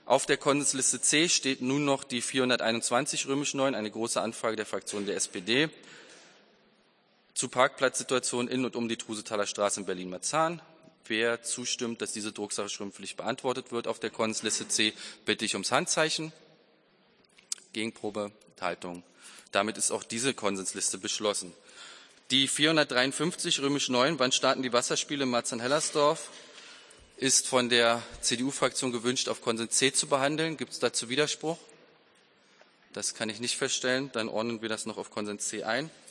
Auf der Konsensliste C steht nun noch die 421 IX, eine große Anfrage der Fraktion der SPD, zu Parkplatzsituationen in und um die Trusetaler Straße in Berlin-Marzahn. Wer zustimmt, dass diese Drucksache schriftlich beantwortet wird auf der Konsensliste C, bitte ich ums Handzeichen. Gegenprobe, Enthaltung. Damit ist auch diese Konsensliste beschlossen. Die 453 IX, wann starten die Wasserspiele in Marzahn-Hellersdorf, ist von der CDU-Fraktion gewünscht, auf Konsens C zu behandeln. Gibt es dazu Widerspruch? Das kann ich nicht feststellen. Dann ordnen wir das noch auf Konsens C ein.